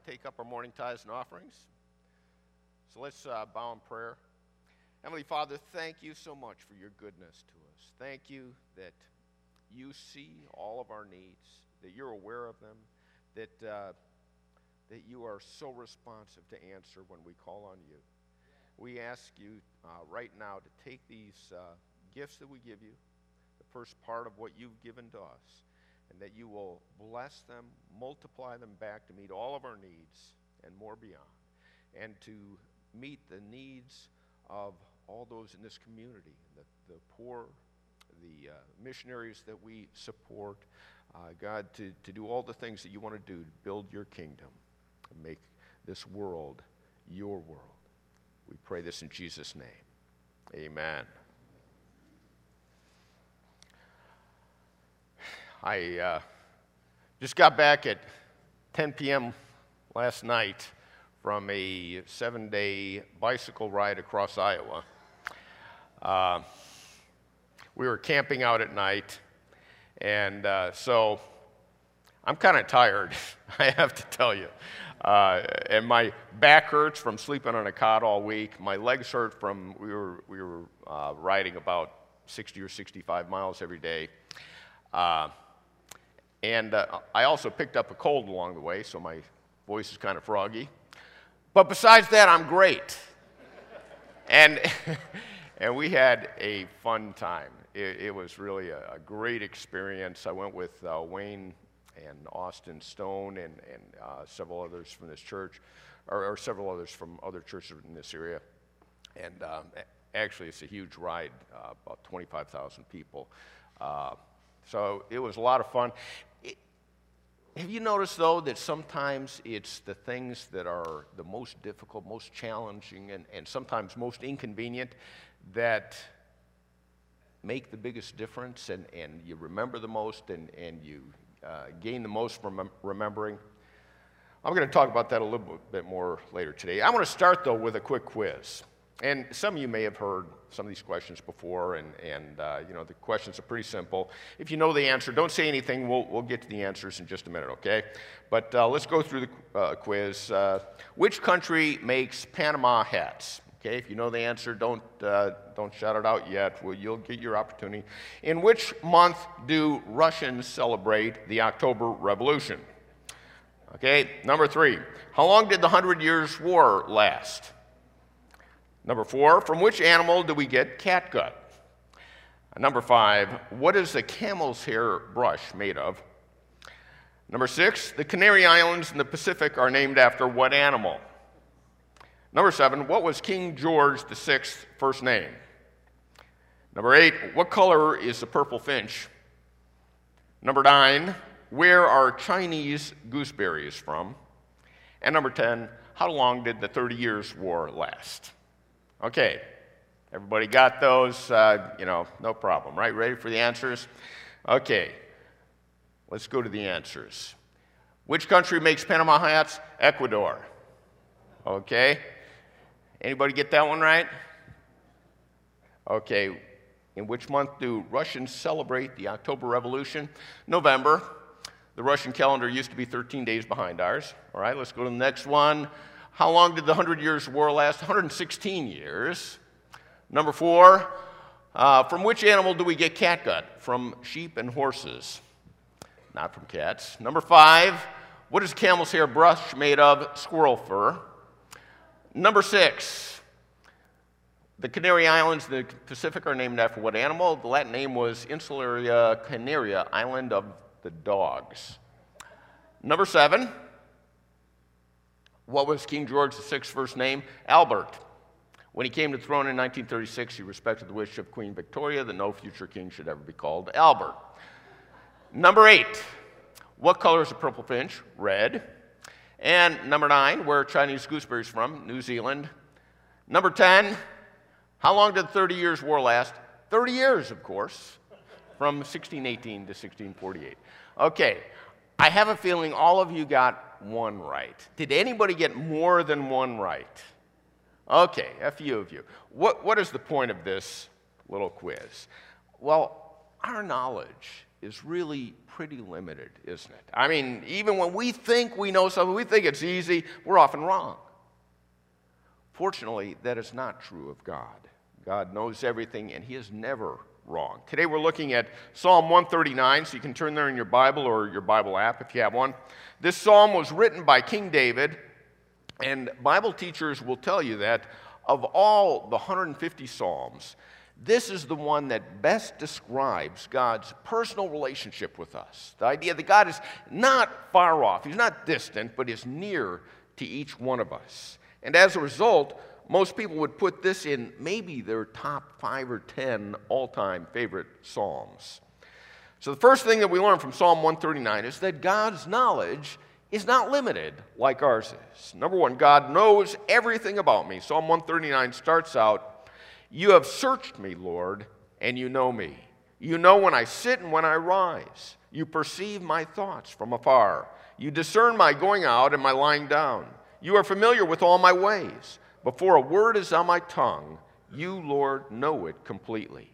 take up our morning tithes and offerings. So let's bow in prayer. Heavenly Father, thank you so much for your goodness to us. Thank you that you see all of our needs, that you're aware of them, that you are so responsive to answer when we call on you. We ask you right now to take these gifts that we give you, the first part of what you've given to us, and that you will bless them, multiply them back to meet all of our needs and more beyond, and to meet the needs of all those in this community, the poor, the missionaries that we support, God, to do all the things that you want to do to build your kingdom and make this world your world. We pray this in Jesus' name. Amen. I just got back at 10 p.m. last night from a 7-day bicycle ride across Iowa. We were camping out at night, and so I'm kind of tired, I have to tell you. And my back hurts from sleeping on a cot all week. My legs hurt from we were riding about 60 or 65 miles every day. And I also picked up a cold along the way, so my voice is kind of froggy. But besides that, I'm great. And we had a fun time. It was really a great experience. I went with Wayne and Austin Stone and several others from this church, or several others from other churches in this area. And actually, it's a huge ride, about 25,000 people. So it was a lot of fun. Have you noticed, though, that sometimes it's the things that are the most difficult, most challenging, and sometimes most inconvenient that make the biggest difference, and you remember the most, and you gain the most from remembering? I'm going to talk about that a little bit more later today. I want to start, though, with a quick quiz. And some of you may have heard some of these questions before, and you know, the questions are pretty simple. If you know the answer, don't say anything. We'll get to the answers in just a minute, okay? But let's go through the quiz. Which country makes Panama hats? Okay, if you know the answer, don't shout it out yet. Well, you'll get your opportunity. In which month do Russians celebrate the October Revolution? Okay, number 3. How long did the 100 Years' War last? Number 4, from which animal do we get catgut? Number 5, what is the camel's hair brush made of? Number 6, the Canary Islands in the Pacific are named after what animal? Number 7, what was King George VI's first name? Number 8, what color is the purple finch? Number 9, where are Chinese gooseberries from? And number 10, how long did the 30 Years' War last? Okay, everybody got those? You know, no problem, right? Ready for the answers? Okay, let's go to the answers. Which country makes Panama hats? Ecuador. Okay, anybody get that one right? Okay, in which month do Russians celebrate the October Revolution? November. The Russian calendar used to be 13 days behind ours. All right, let's go to the next one. How long did the 100 Years' War last? 116 years. Number 4, from which animal do we get catgut? From sheep and horses, not from cats. Number 5, what is camel's hair brush made of? Squirrel fur. Number 6, the Canary Islands in the Pacific are named after what animal? The Latin name was Insularia Canaria, island of the dogs. Number 7, what was King George VI's first name? Albert. When he came to the throne in 1936, he respected the wish of Queen Victoria that no future king should ever be called Albert. Number 8, what color is a purple finch? Red. And number 9, where are Chinese gooseberries from? New Zealand. Number 10, how long did the 30 Years' War last? 30 years, of course, from 1618 to 1648. Okay, I have a feeling all of you got one right. Did anybody get more than one right? Okay, a few of you. What is the point of this little quiz? Well, our knowledge is really pretty limited, isn't it? I mean, even when we think we know something, we think it's easy, we're often wrong. Fortunately, that is not true of God. God knows everything, and he is never wrong. Today we're looking at Psalm 139, so you can turn there in your Bible or your Bible app if you have one. This psalm was written by King David, and Bible teachers will tell you that of all the 150 psalms, this is the one that best describes God's personal relationship with us. The idea that God is not far off, he's not distant, but is near to each one of us. And as a result, most people would put this in maybe their top 5 or 10 all-time favorite psalms. So the first thing that we learn from Psalm 139 is that God's knowledge is not limited like ours is. Number one, God knows everything about me. Psalm 139 starts out, "You have searched me, Lord, and you know me. You know when I sit and when I rise. You perceive my thoughts from afar. You discern my going out and my lying down. You are familiar with all my ways. Before a word is on my tongue, you, Lord, know it completely."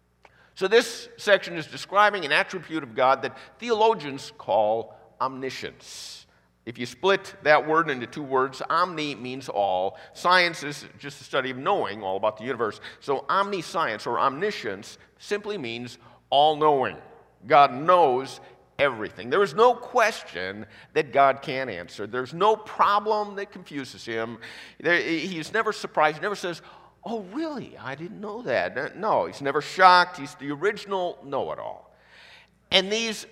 So this section is describing an attribute of God that theologians call omniscience. If you split that word into two words, omni means all. Science is just the study of knowing all about the universe. So omniscience or omniscience simply means all-knowing. God knows everything. There is no question that God can't answer. There's no problem that confuses him. He's never surprised. He never says, "Oh, really? I didn't know that." No, he's never shocked. He's the original know-it-all. And these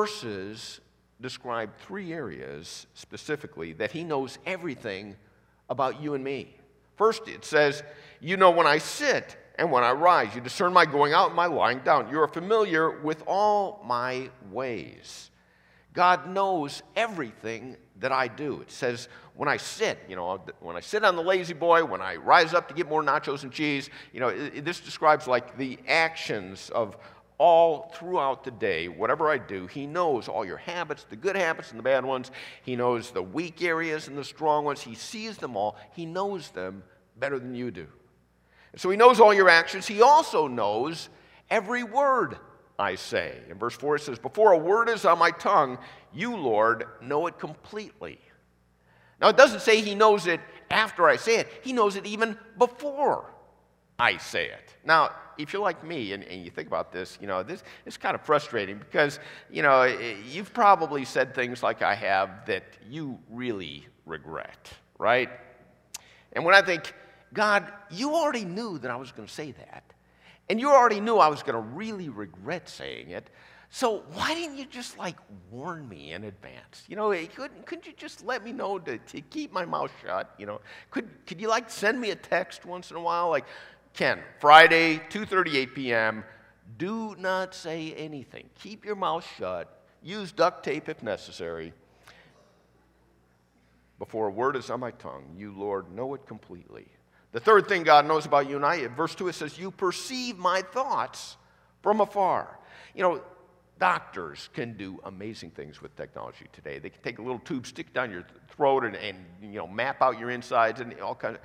verses describe 3 areas specifically that he knows everything about you and me. First, it says, "You know when I sit and when I rise. You discern my going out and my lying down. You are familiar with all my ways." God knows everything that I do. It says, when I sit, when I sit on the lazy boy, when I rise up to get more nachos and cheese, this describes like the actions of all throughout the day, whatever I do. He knows all your habits, the good habits and the bad ones. He knows the weak areas and the strong ones. He sees them all. He knows them better than you do. And so he knows all your actions. He also knows every word I say. In verse 4 it says, "Before a word is on my tongue, you, Lord, know it completely." Now it doesn't say he knows it after I say it. He knows it even before I say it. Now, if you're like me and you think about this, this is kind of frustrating because, you've probably said things like I have that you really regret, right? And when I think, God, you already knew that I was going to say that, and you already knew I was going to really regret saying it, so why didn't you just, warn me in advance? Couldn't you just let me know to keep my mouth shut? Could you, send me a text once in a while, Ken, Friday, 2:38 p.m., do not say anything. Keep your mouth shut. Use duct tape if necessary. Before a word is on my tongue, you, Lord, know it completely. The third thing God knows about you and I, in verse 2, it says, "You perceive my thoughts from afar." Doctors can do amazing things with technology today. They can take a little tube, stick it down your throat, and map out your insides and all kinds of...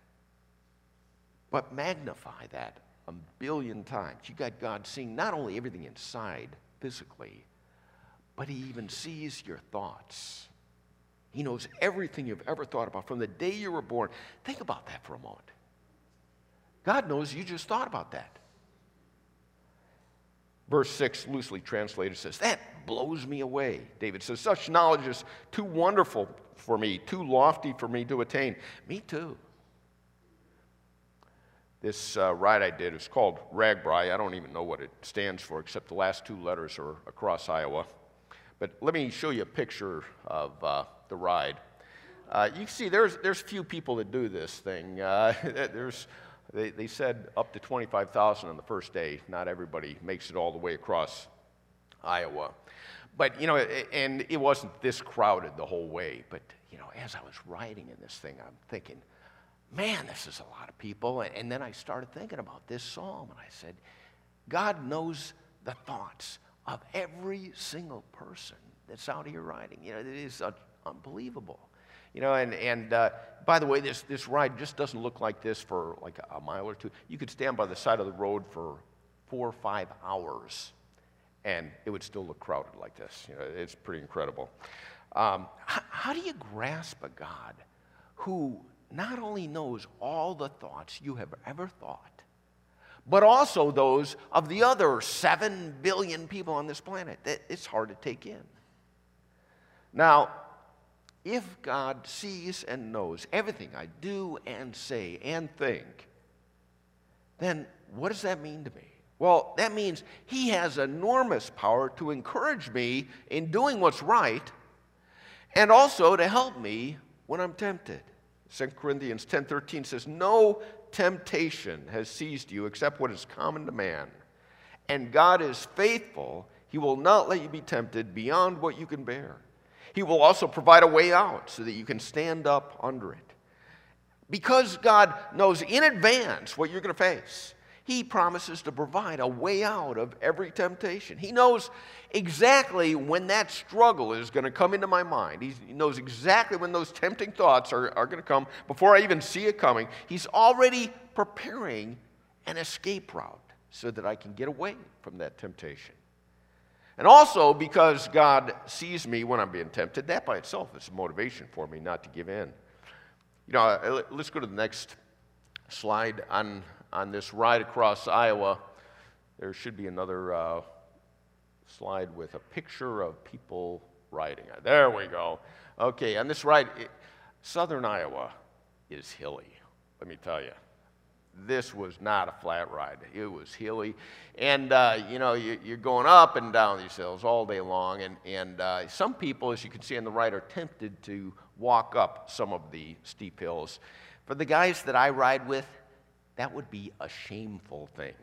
But magnify that 1 billion times. You got God seeing not only everything inside physically, but he even sees your thoughts. He knows everything you've ever thought about from the day you were born. Think about that for a moment. God knows you just thought about that. Verse 6, loosely translated, says, "That blows me away." David says, "Such knowledge is too wonderful for me, too lofty for me to attain." Me too. This ride I did is called RAGBRAI. I don't even know what it stands for, except the last 2 letters are across Iowa. But let me show you a picture of the ride. You can see there's few people that do this thing. They said up to 25,000 on the first day. Not everybody makes it all the way across Iowa. But, and it wasn't this crowded the whole way. But, as I was riding in this thing, I'm thinking, man, this is a lot of people. And then I started thinking about this psalm, and I said, God knows the thoughts of every single person that's out here riding. It is unbelievable. And by the way, this ride just doesn't look like this for like a mile or two. You could stand by the side of the road for 4 or 5 hours and it would still look crowded like this. You know, it's pretty incredible. How do you grasp a God who not only knows all the thoughts you have ever thought, but also those of the other 7 billion people on this planet? It's hard to take in. Now, if God sees and knows everything I do and say and think, then what does that mean to me? Well, that means he has enormous power to encourage me in doing what's right and also to help me when I'm tempted. 2 Corinthians 10:13 says, "No temptation has seized you except what is common to man. And God is faithful. He will not let you be tempted beyond what you can bear. He will also provide a way out so that you can stand up under it." Because God knows in advance what you're going to face, he promises to provide a way out of every temptation. He knows exactly when that struggle is going to come into my mind. He knows exactly when those tempting thoughts are going to come before I even see it coming. He's already preparing an escape route so that I can get away from that temptation. And also because God sees me when I'm being tempted, that by itself is a motivation for me not to give in. You know, let's go to the next slide. On this ride across Iowa, there should be another slide with a picture of people riding. There we go. Okay, on this ride, southern Iowa is hilly, let me tell you. This was not a flat ride. It was hilly. And, you know, you're going up and down these hills all day long. And some people, as you can see on the right, are tempted to walk up some of the steep hills. For the guys that I ride with, that would be a shameful thing.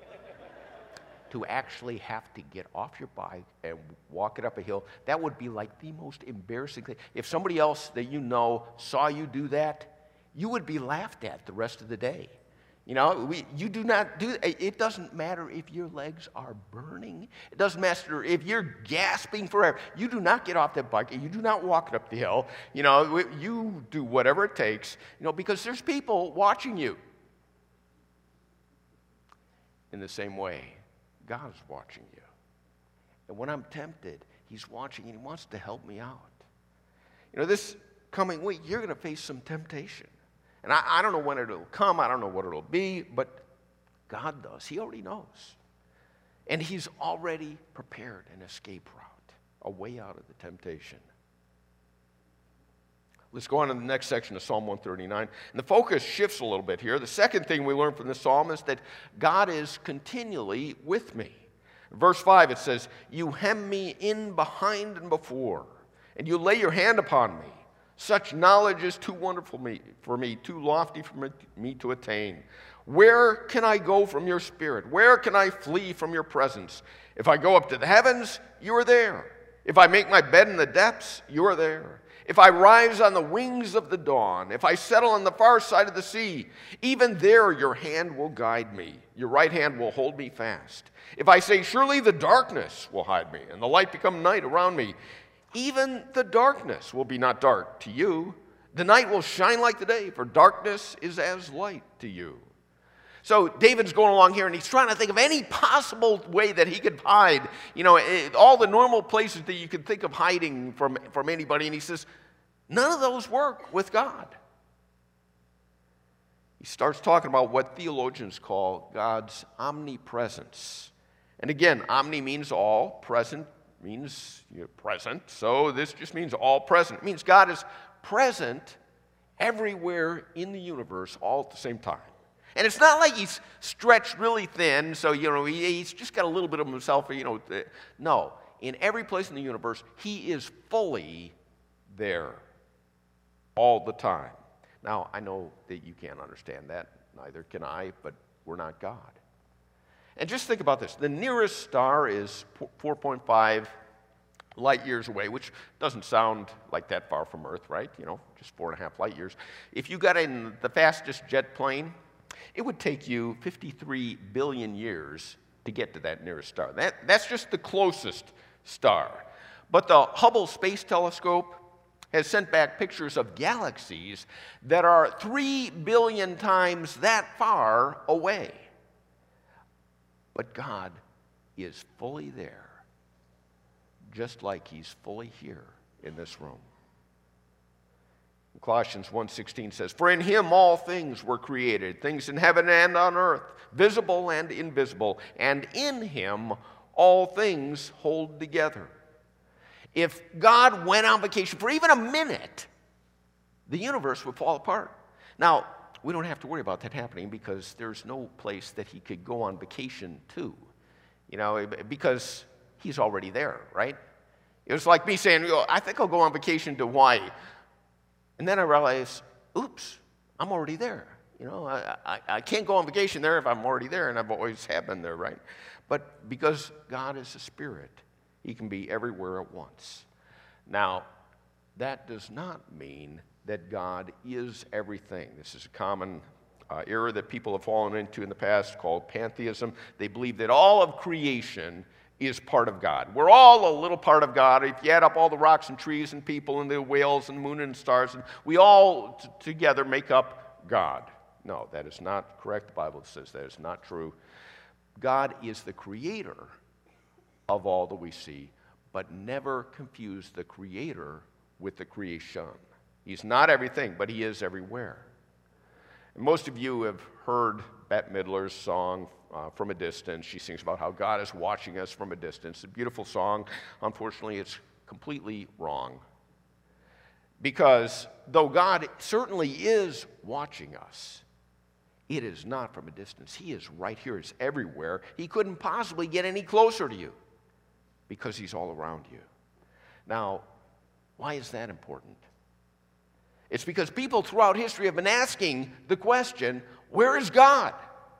To actually have to get off your bike and walk it up a hill, that would be like the most embarrassing thing. If somebody else that you know saw you do that, you would be laughed at the rest of the day. You know, you do not do it. Doesn't matter if your legs are burning. It doesn't matter if you're gasping for air. You do not get off that bike. You do not walk it up the hill. You know, you do whatever it takes, you know, because there's people watching you. In the same way, God's watching you. And when I'm tempted, he's watching and he wants to help me out. You know, this coming week, you're going to face some temptation. And I don't know when it'll come. I don't know what it'll be, but God does. He already knows. And he's already prepared an escape route, a way out of the temptation. Let's go on to the next section of Psalm 139. And the focus shifts a little bit here. The second thing we learn from this psalm is that God is continually with me. In verse 5, it says, "You hem me in behind and before, and you lay your hand upon me. Such knowledge is too wonderful for me, too lofty for me to attain. Where can I go from your spirit? Where can I flee from your presence? If I go up to the heavens, you are there. If I make my bed in the depths, you are there. If I rise on the wings of the dawn, if I settle on the far side of the sea, even there your hand will guide me. Your right hand will hold me fast. If I say, surely the darkness will hide me, and the light become night around me, even the darkness will be not dark to you. The night will shine like the day, for darkness is as light to you." So David's going along here, and he's trying to think of any possible way that he could hide. You know, all the normal places that you could think of hiding from anybody. And he says, none of those work with God. He starts talking about what theologians call God's omnipresence. And again, omni means all, present means you're present. So this just means all present. It means God is present everywhere in the universe all at the same time. And it's not like he's stretched really thin, so, you know, he's just got a little bit of himself, you know. No, in every place in the universe, he is fully there all the time. Now, I know that you can't understand that, neither can I, but we're not God. And just think about this. The nearest star is 4.5 light years away, which doesn't sound like that far from Earth, right? You know, just 4.5 light years. If you got in the fastest jet plane, it would take you 53 billion years to get to that nearest star. That's just the closest star. But the Hubble Space Telescope has sent back pictures of galaxies that are 3 billion times that far away. But God is fully there just like he's fully here in this room. Colossians 1:16 says, "For in him all things were created, things in heaven and on earth, visible and invisible, and in him all things hold together." If God went on vacation for even a minute, the universe would fall apart. Now, we don't have to worry about that happening because there's no place that he could go on vacation to, because he's already there, right? It was like me saying, I think I'll go on vacation to Hawaii. And then I realized, oops, I'm already there. I can't go on vacation there if I'm already there, and I've always have been there, right? But because God is a spirit, he can be everywhere at once. Now, that does not mean that God is everything. This is a common error that people have fallen into in the past called pantheism. They believe that all of creation is part of God. We're all a little part of God. If you add up all the rocks and trees and people and the whales and the moon and stars, and we all together make up God. No, that is not correct. The Bible says that is not true. God is the creator of all that we see, but never confuse the creator with the creation. He's not everything, but he is everywhere. And most of you have heard Bette Midler's song, From a Distance. She sings about how God is watching us from a distance. A beautiful song. Unfortunately, it's completely wrong. Because though God certainly is watching us, it is not from a distance. He is right here. He's everywhere. He couldn't possibly get any closer to you because he's all around you. Now, why is that important? It's because people throughout history have been asking the question, where is God?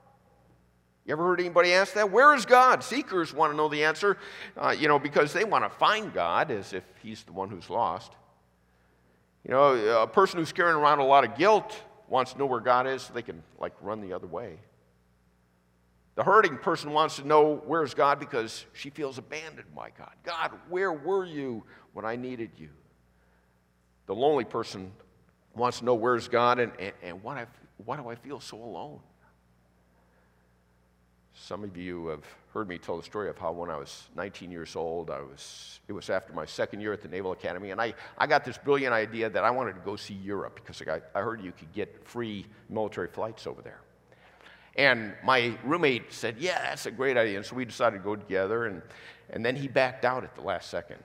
You ever heard anybody ask that? Where is God? Seekers want to know the answer, because they want to find God as if he's the one who's lost. A person who's carrying around a lot of guilt wants to know where God is so they can, run the other way. The hurting person wants to know where's God because she feels abandoned by God. God, where were you when I needed you? The lonely person wants to know where's God and why do I feel so alone? Some of you have heard me tell the story of how when I was 19 years old, it was after my second year at the Naval Academy, and I got this brilliant idea that I wanted to go see Europe because I heard you could get free military flights over there. And my roommate said, yeah, that's a great idea, and so we decided to go together, and then he backed out at the last second.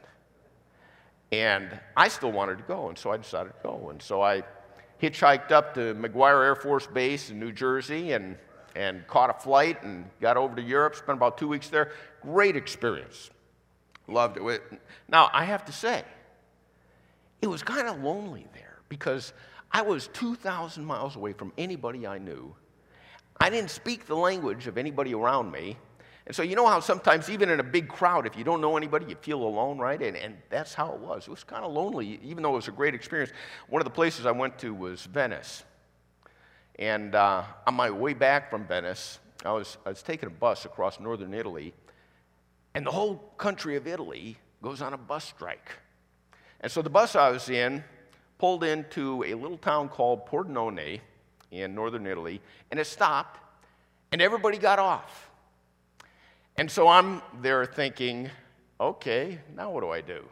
And I still wanted to go, and so I decided to go. And so I hitchhiked up to McGuire Air Force Base in New Jersey and caught a flight and got over to Europe, spent about 2 weeks there. Great experience. Loved it. Now, I have to say, it was kind of lonely there because I was 2,000 miles away from anybody I knew. I didn't speak the language of anybody around me. And so you know how sometimes even in a big crowd, if you don't know anybody, you feel alone, right? And that's how it was. It was kind of lonely, even though it was a great experience. One of the places I went to was Venice. And on my way back from Venice, I was taking a bus across northern Italy, and the whole country of Italy goes on a bus strike. And so the bus I was in pulled into a little town called Pordenone in northern Italy, and it stopped, and everybody got off. And so I'm there thinking, okay, now what do I do?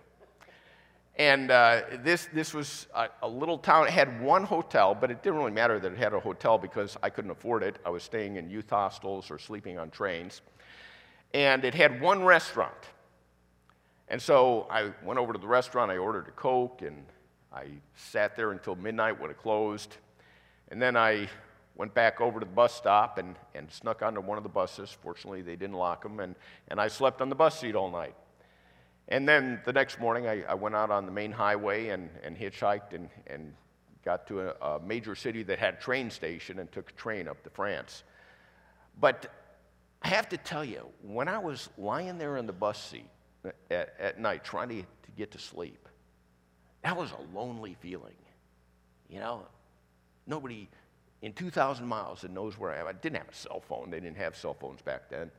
And this was a little town. It had one hotel, but it didn't really matter that it had a hotel because I couldn't afford it. I was staying in youth hostels or sleeping on trains. And it had one restaurant. And so I went over to the restaurant, I ordered a Coke, and I sat there until midnight when it closed. And then I went back over to the bus stop and snuck onto one of the buses. Fortunately, they didn't lock them, and I slept on the bus seat all night. And then the next morning, I went out on the main highway and hitchhiked and got to a major city that had a train station and took a train up to France. But I have to tell you, when I was lying there in the bus seat at night trying to get to sleep, that was a lonely feeling. Nobody in 2,000 miles that knows where I am. I didn't have a cell phone. They didn't have cell phones back then.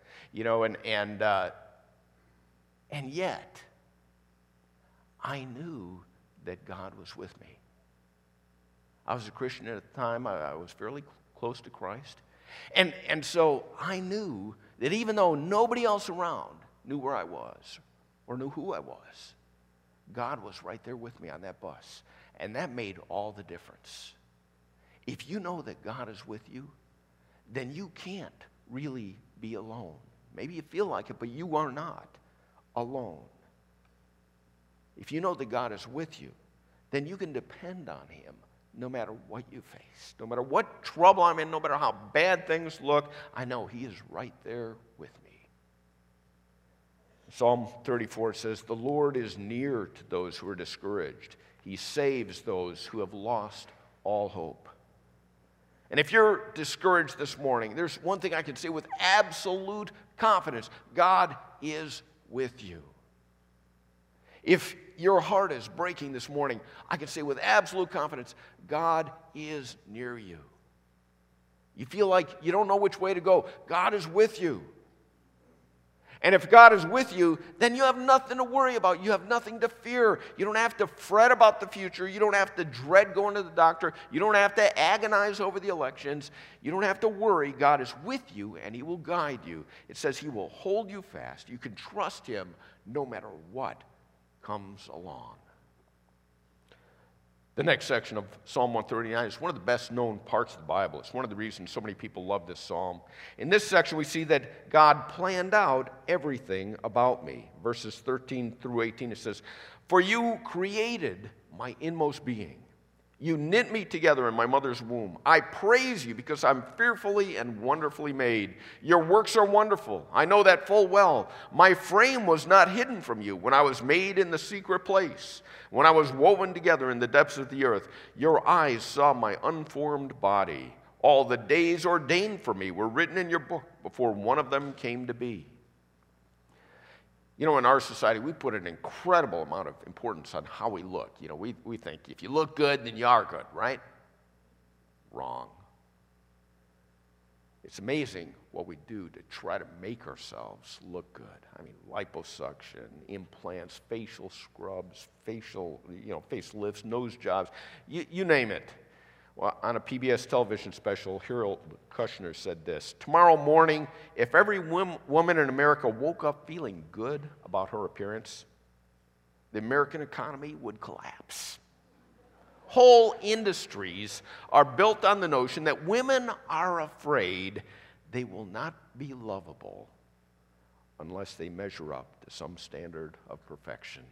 And yet, I knew that God was with me. I was a Christian at the time. I was fairly close to Christ. And so I knew that even though nobody else around knew where I was or knew who I was. God was right there with me on that bus. And that made all the difference. If you know that God is with you, then you can't really be alone. Maybe you feel like it, but you are not alone. If you know that God is with you, then you can depend on him no matter what you face. No matter what trouble I'm in, no matter how bad things look, I know he is right there with me. Psalm 34 says, "The Lord is near to those who are discouraged. He saves those who have lost all hope." And if you're discouraged this morning, there's one thing I can say with absolute confidence: God is with you. If your heart is breaking this morning, I can say with absolute confidence, God is near you. You feel like you don't know which way to go. God is with you. And if God is with you, then you have nothing to worry about. You have nothing to fear. You don't have to fret about the future. You don't have to dread going to the doctor. You don't have to agonize over the elections. You don't have to worry. God is with you, and he will guide you. It says he will hold you fast. You can trust him no matter what comes along. The next section of Psalm 139 is one of the best known parts of the Bible. It's one of the reasons so many people love this psalm. In this section, we see that God planned out everything about me. Verses 13 through 18, it says, "For you created my inmost being. You knit me together in my mother's womb. I praise you because I'm fearfully and wonderfully made. Your works are wonderful. I know that full well. My frame was not hidden from you when I was made in the secret place, when I was woven together in the depths of the earth. Your eyes saw my unformed body. All the days ordained for me were written in your book before one of them came to be." You know, in our society, we put an incredible amount of importance on how we look. You know, we think if you look good, then you are good, right? Wrong. It's amazing what we do to try to make ourselves look good. I mean, liposuction, implants, facial scrubs, facelifts, nose jobs, you name it. Well, on a PBS television special, Harold Kushner said this: "Tomorrow morning, if every woman in America woke up feeling good about her appearance, the American economy would collapse." Whole industries are built on the notion that women are afraid they will not be lovable unless they measure up to some standard of perfection.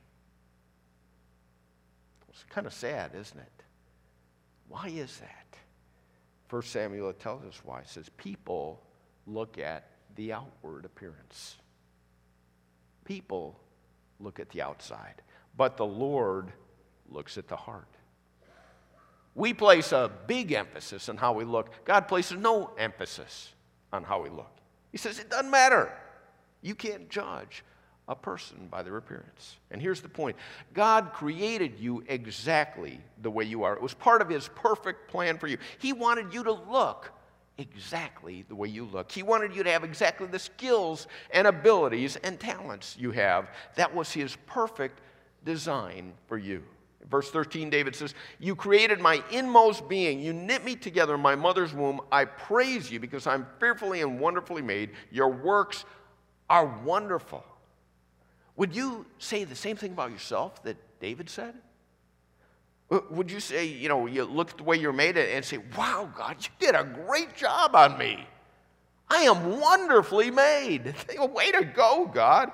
It's kind of sad, isn't it? Why is that? 1 Samuel tells us why. It says people look at the outward appearance. People look at the outside, but the Lord looks at the heart. We place a big emphasis on how we look. God places no emphasis on how we look. He says it doesn't matter. You can't judge a person by their appearance. And here's the point. God created you exactly the way you are. It was part of his perfect plan for you. He wanted you to look exactly the way you look. He wanted you to have exactly the skills and abilities and talents you have. That was his perfect design for you. In verse 13, David says, "You created my inmost being. You knit me together in my mother's womb. I praise you because I'm fearfully and wonderfully made. Your works are wonderful." Would you say the same thing about yourself that David said? Would you say, you look at the way you're made and say, "Wow, God, you did a great job on me. I am wonderfully made. Way to go, God."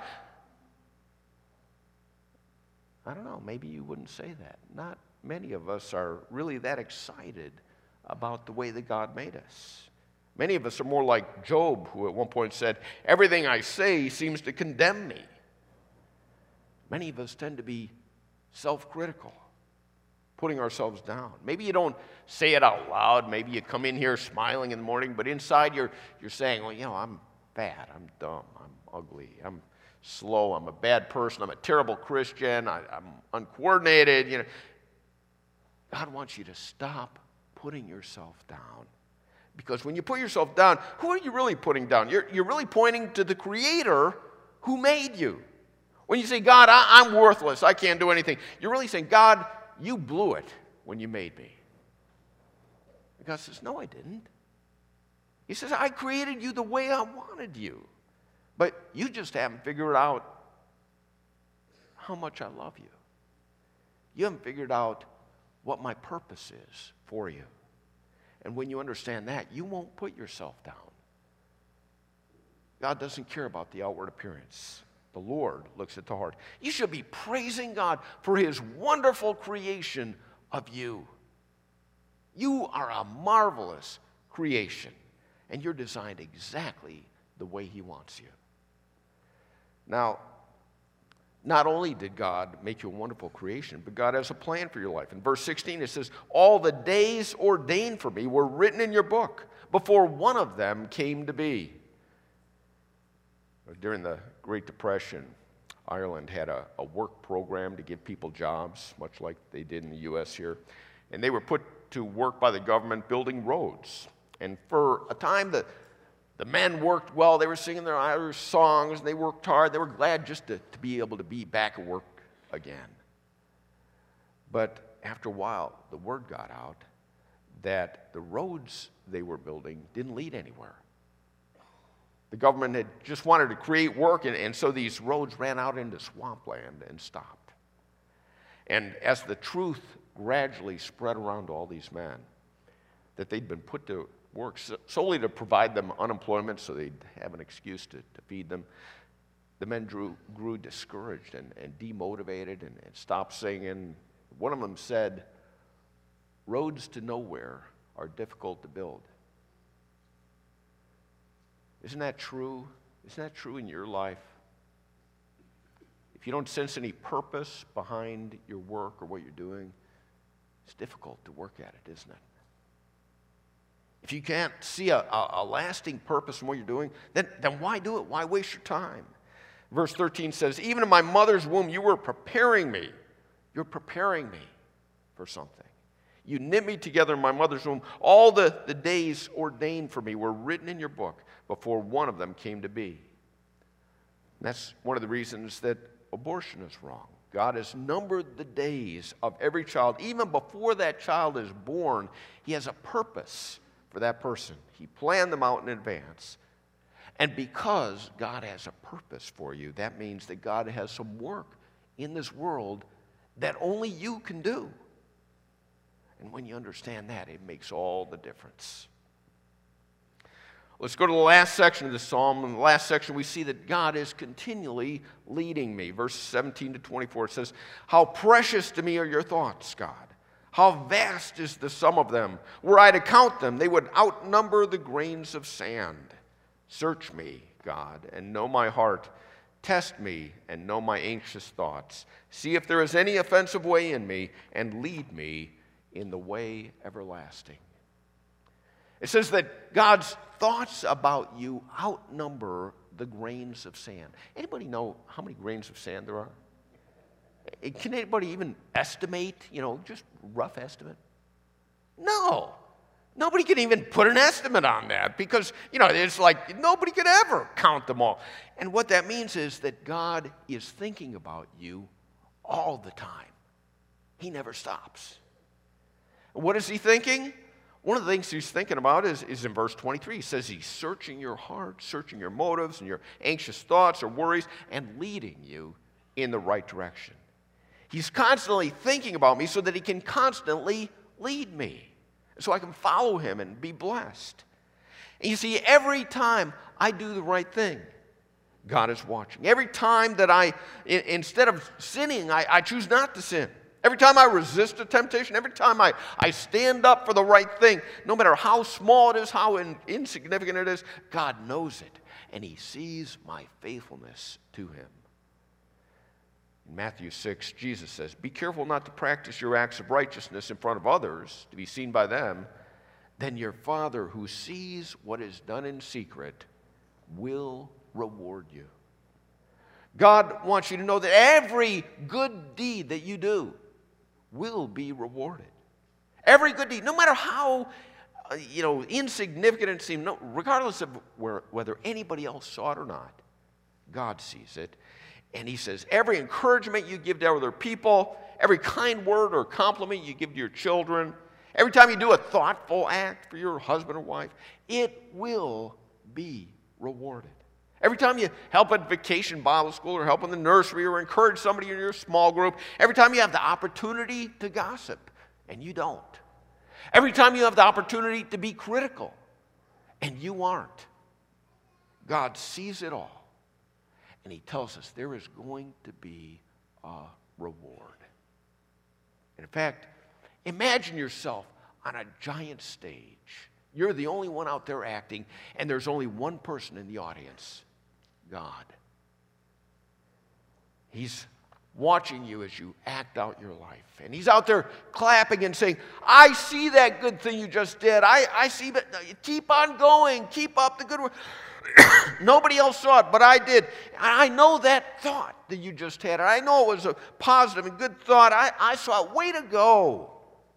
I don't know, maybe you wouldn't say that. Not many of us are really that excited about the way that God made us. Many of us are more like Job, who at one point said, "Everything I say seems to condemn me." Many of us tend to be self-critical, putting ourselves down. Maybe you don't say it out loud. Maybe you come in here smiling in the morning, but inside you're saying, "Well, I'm bad, I'm dumb, I'm ugly, I'm slow, I'm a bad person, I'm a terrible Christian, I'm uncoordinated." God wants you to stop putting yourself down. Because when you put yourself down, who are you really putting down? You're really pointing to the Creator who made you. When you say, "God, I'm worthless, I can't do anything," you're really saying, "God, you blew it when you made me." And God says, "No, I didn't." He says, "I created you the way I wanted you, but you just haven't figured out how much I love you. You haven't figured out what my purpose is for you. And when you understand that, you won't put yourself down. God doesn't care about the outward appearance. The Lord looks at the heart. You should be praising God for his wonderful creation of you. You are a marvelous creation, and you're designed exactly the way he wants you. Now, not only did God make you a wonderful creation, but God has a plan for your life. In verse 16, it says, all the days ordained for me were written in your book before one of them came to be. During the Great Depression, Ireland had a work program to give people jobs, much like they did in the U.S. here. And they were put to work by the government building roads. And for a time, the men worked well. They were singing their Irish songs, and they worked hard. They were glad just to be able to be back at work again. But after a while, the word got out that the roads they were building didn't lead anywhere. The government had just wanted to create work, and so these roads ran out into swampland and stopped. And as the truth gradually spread around to all these men that they'd been put to work solely to provide them unemployment so they'd have an excuse to feed them, the men grew discouraged and demotivated and stopped singing. One of them said, roads to nowhere are difficult to build. Isn't that true? Isn't that true in your life? If you don't sense any purpose behind your work or what you're doing, it's difficult to work at it, isn't it? If you can't see a lasting purpose in what you're doing, then why do it? Why waste your time? Verse 13 says, even in my mother's womb, you were preparing me. You're preparing me for something. You knit me together in my mother's womb. All the days ordained for me were written in your book before one of them came to be. And that's one of the reasons that abortion is wrong. God has numbered the days of every child. Even before that child is born, he has a purpose for that person. He planned them out in advance. And because God has a purpose for you, that means that God has some work in this world that only you can do. And when you understand that, it makes all the difference. Let's go to the last section of the psalm. In the last section, we see that God is continually leading me. Verses 17 to 24, it says, how precious to me are your thoughts, God. How vast is the sum of them. Were I to count them, they would outnumber the grains of sand. Search me, God, and know my heart. Test me and know my anxious thoughts. See if there is any offensive way in me, and lead me in the way everlasting. It says that God's thoughts about you outnumber the grains of sand. Anybody know how many grains of sand there are? Can anybody even estimate, just rough estimate? No. Nobody can even put an estimate on that because, it's like nobody could ever count them all. And what that means is that God is thinking about you all the time. He never stops. What is he thinking? One of the things he's thinking about is in verse 23. He says he's searching your heart, searching your motives and your anxious thoughts or worries, and leading you in the right direction. He's constantly thinking about me so that he can constantly lead me, so I can follow him and be blessed. And you see, every time I do the right thing, God is watching. Every time that instead of sinning, I choose not to sin. Every time I resist a temptation, every time I stand up for the right thing, no matter how small it is, how insignificant it is, God knows it, and he sees my faithfulness to him. In Matthew 6, Jesus says, be careful not to practice your acts of righteousness in front of others to be seen by them. Then your Father who sees what is done in secret will reward you. God wants you to know that every good deed that you do will be rewarded. Every good deed, no matter how insignificant it seems, regardless of whether anybody else saw it or not, God sees it. And he says, every encouragement you give to other people, every kind word or compliment you give to your children, every time you do a thoughtful act for your husband or wife, it will be rewarded. Every time you help at Vacation Bible School or help in the nursery or encourage somebody in your small group, every time you have the opportunity to gossip, and you don't. Every time you have the opportunity to be critical, and you aren't. God sees it all, and he tells us there is going to be a reward. And in fact, imagine yourself on a giant stage. You're the only one out there acting, and there's only one person in the audience, God. He's watching you as you act out your life. And he's out there clapping and saying, I see that good thing you just did. I see, but keep on going. Keep up the good work. Nobody else saw it, but I did. I know that thought that you just had. I know it was a positive and good thought. I saw it. Way to go.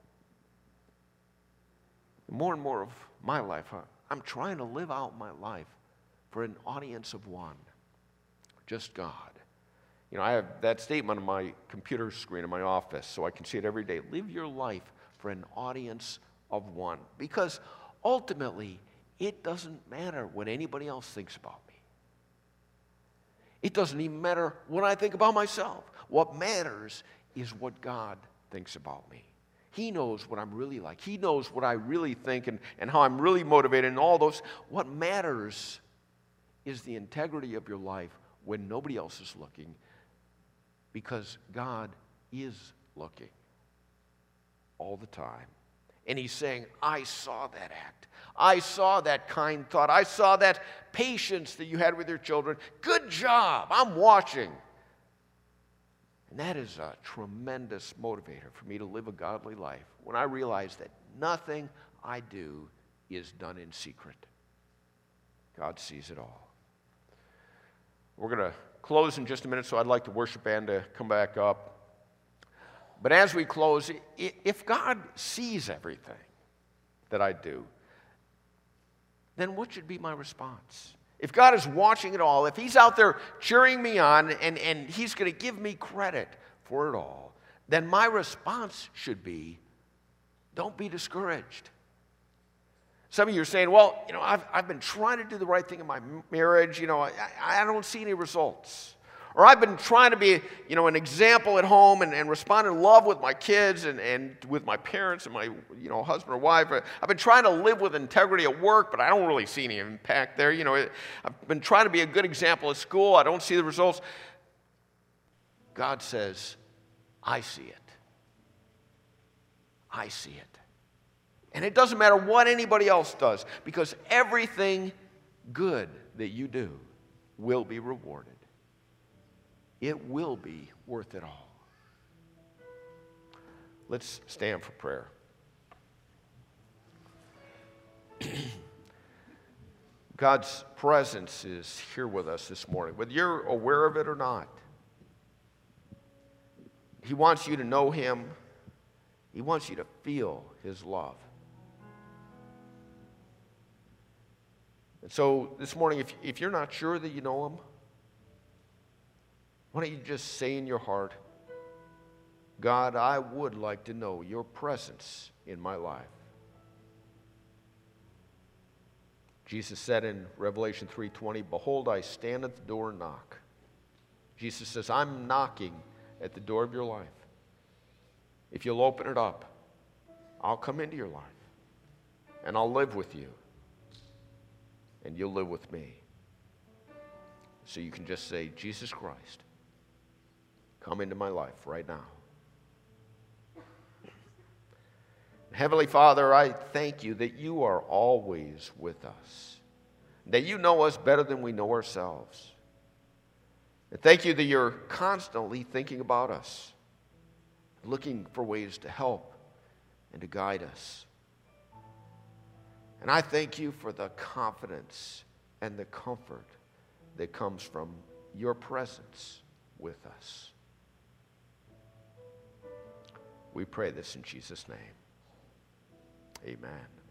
More and more of my life, I'm trying to live out my life for an audience of one. Just God. You know, I have that statement on my computer screen in my office, so I can see it every day. Live your life for an audience of one. Because ultimately, it doesn't matter what anybody else thinks about me. It doesn't even matter what I think about myself. What matters is what God thinks about me. He knows what I'm really like. He knows what I really think and how I'm really motivated and all those. What matters is the integrity of your life when nobody else is looking, because God is looking all the time. And he's saying, I saw that act. I saw that kind thought. I saw that patience that you had with your children. Good job. I'm watching. And that is a tremendous motivator for me to live a godly life when I realize that nothing I do is done in secret. God sees it all. We're going to close in just a minute, so I'd like the worship band to come back up. But as we close, if God sees everything that I do, then what should be my response? If God is watching it all, if he's out there cheering me on and he's going to give me credit for it all, then my response should be, don't be discouraged. Some of you are saying, well, you know, I've been trying to do the right thing in my marriage. You know, I don't see any results. Or I've been trying to be, you know, an example at home and respond in love with my kids and with my parents and my, you know, husband or wife. I've been trying to live with integrity at work, but I don't really see any impact there. You know, I've been trying to be a good example at school. I don't see the results. God says, I see it. I see it. And it doesn't matter what anybody else does, because everything good that you do will be rewarded. It will be worth it all. Let's stand for prayer. God's presence is here with us this morning, whether you're aware of it or not. He wants you to know him. He wants you to feel his love. And so this morning, if you're not sure that you know him, why don't you just say in your heart, God, I would like to know your presence in my life. Jesus said in Revelation 3:20, behold, I stand at the door and knock. Jesus says, I'm knocking at the door of your life. If you'll open it up, I'll come into your life, and I'll live with you, and you'll live with me. So you can just say, Jesus Christ, come into my life right now. Heavenly Father, I thank you that you are always with us, that you know us better than we know ourselves. And thank you that you're constantly thinking about us, looking for ways to help and to guide us. And I thank you for the confidence and the comfort that comes from your presence with us. We pray this in Jesus' name. Amen.